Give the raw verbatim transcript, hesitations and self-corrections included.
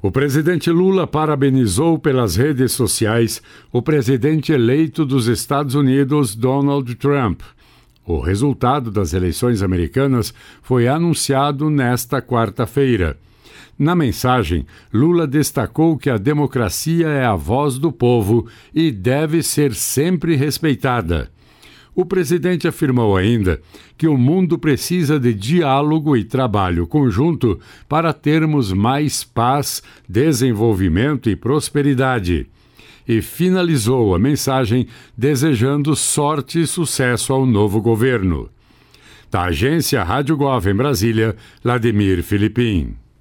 O presidente Lula parabenizou pelas redes sociais o presidente eleito dos Estados Unidos, Donald Trump. O resultado das eleições americanas foi anunciado nesta quarta-feira. Na mensagem, Lula destacou que a democracia é a voz do povo e deve ser sempre respeitada. O presidente afirmou ainda que o mundo precisa de diálogo e trabalho conjunto para termos mais paz, desenvolvimento e prosperidade. E finalizou a mensagem desejando sorte e sucesso ao novo governo. Da agência Rádio Gov em Brasília, Vladimir Filipim.